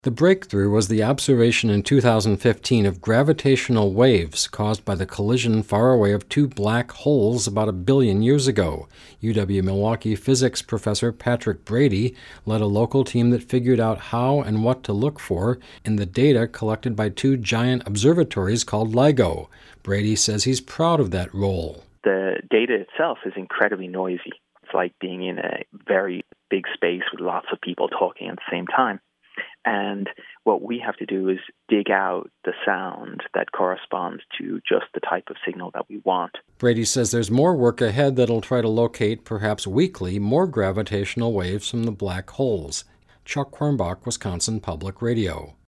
The breakthrough was the observation in 2015 of gravitational waves caused by the collision far away of two black holes about 1 billion years ago. UW-Milwaukee physics professor Patrick Brady led a local team that figured out how and what to look for in the data collected by two giant observatories called LIGO. Brady says he's proud of that role. The data itself is incredibly noisy. It's like being in a very big space with lots of people talking at the same time. And what we have to do is dig out the sound that corresponds to just the type of signal that we want. Brady says there's more work ahead that'll try to locate, perhaps weekly, more gravitational waves from the black holes. Chuck Quirmbach, Wisconsin Public Radio.